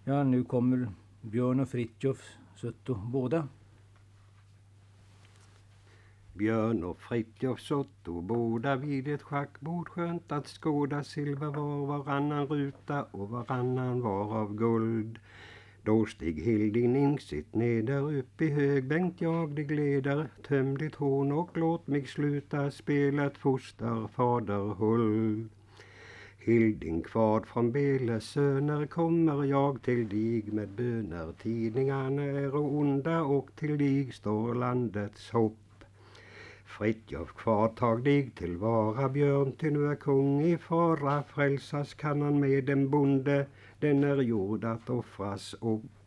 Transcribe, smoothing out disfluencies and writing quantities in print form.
Ja, nu kommer Björn och Fritjof Sutto båda. Björn och Fritjof Sutto båda vid ett schackbord, skönt att skåda, silver var varannan ruta och varannan var av guld. Då steg Hilding Ingsitt neder upp i högbänkt, jag dig leder, töm ditt horn och låt mig sluta spelet, foster fader Huld. Hilding kvad från Beles söner, kommer jag till dig med böner, tidningarna är onda och till dig står landets hopp. Fritjof kvar tag dig till vara, Björn, till nu är kung i fara, frälsas kan han med en bonde, den är gjord att offras upp.